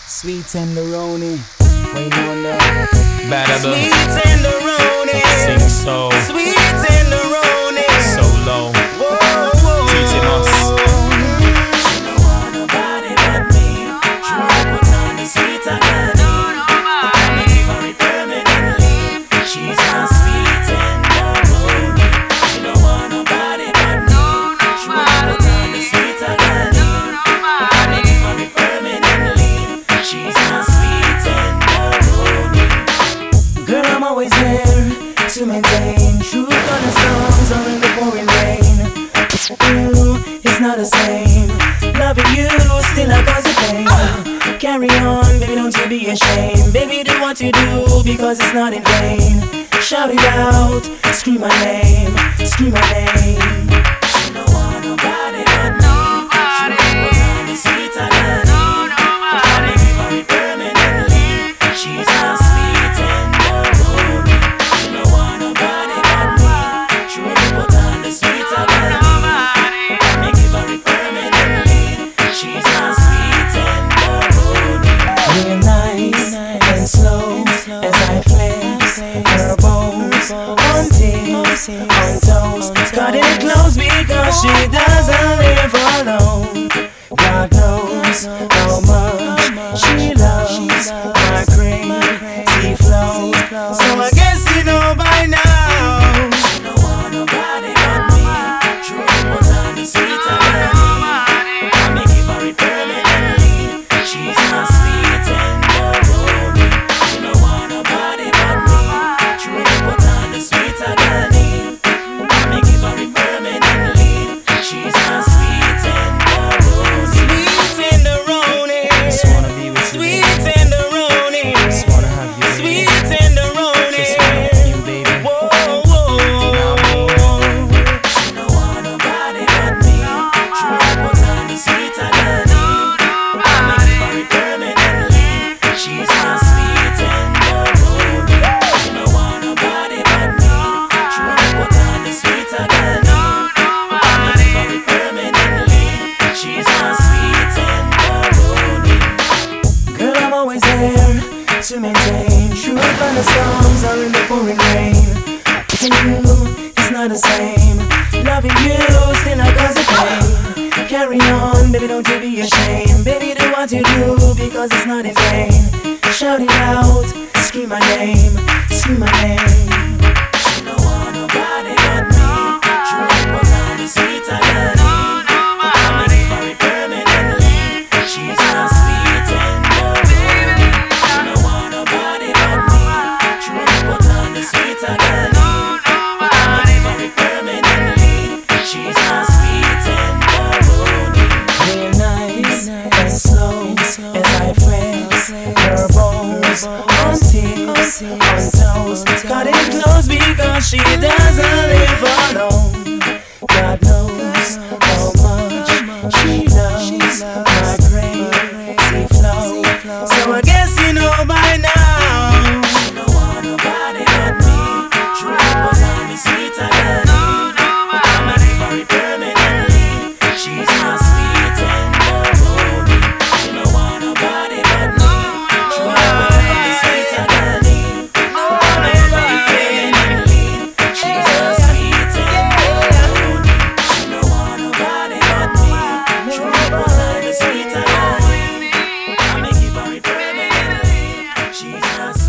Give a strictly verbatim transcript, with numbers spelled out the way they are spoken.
Sweet tenderoni, wait on that. Badaba. Sweet tenderoni, Sing so. Sweet tenderoni, So low. whoa, whoa. Teach him us. She don't want nobody but me. She won't put on the sweet agony. I'm a very permanently. She's my sweet tenderoni. She don't want nobody but me. She won't put on the sweet agony. I'm a very permanently. She's my sweet tenderoni. Girl, I'm always there to maintain truth on the storms or in the pouring rain. You, it's not the same. Loving you still I cause you pain. Carry on, baby, don't you be ashamed. Baby, do what you do because it's not in vain. Shout it out, scream my name, scream my name. She don't want nobody but me. She don't want the sweet agony. I'm a very permanently. She's my sweet tenderoni. She don't want nobody but me. She won't put on the sweet agony. I make it very permanently. She's my sweet tenderoni. Real nice and slow as I flex her bones on tips, on toes. Cutting it close because she doesn't live alone. God knows how much she loves my crazy flow. So I guess you know by now. She don't want nobody but me. She won't put on the sweet agony. I make it very permanently. She's my sweet tenderoni. She don't want nobody but me. She won't put on the sweet agony. I make it very permanently. She's my sweet tenderoni. Sweet tenderoni. Just wanna be with you, Sweet baby. tenderoni. Just wanna have you, baby. Sweet tenderoni. Just wanna have you, baby. Whoa, whoa. She don't want nobody but me. She won't put on the sweet agony. I make it very permanently. She's my sweet tenderoni. She don't want nobody but me. She won't put on the sweet agony. I make it very permanently. She's my sweet tenderoni. Girl, I'm always there to maintain truth on the storms or in the pouring rain. And you, it's not the same. Loving you still I cause a pain. Carry on, baby, don't you be ashamed. Baby, do what you do because it's not in vain. Shout it out, scream my name, scream my name. She don't want nobody but me. She won't put on the sweet agony. I make it very permanently. She's my sweet tenderoni. She don't want nobody but me. She won't put on the sweet agony. I make it very permanently. She's my sweet tenderoni. Real nice and slow as I flex her bones on tips, on toes. Cut it close because she doesn't live alone. God knows how much she loves my crazy flow. So I guess you know by now. She don't want nobody but me. She won't put on the sweet agony. I make it very permanently. She's my sweet tenderoni. She don't want nobody but me. She won't put on the sweet agony. I make it very permanently. She's my sweet tenderoni. She don't want nobody but me. She won't put on the sweet agony. I make it very permanently. She's my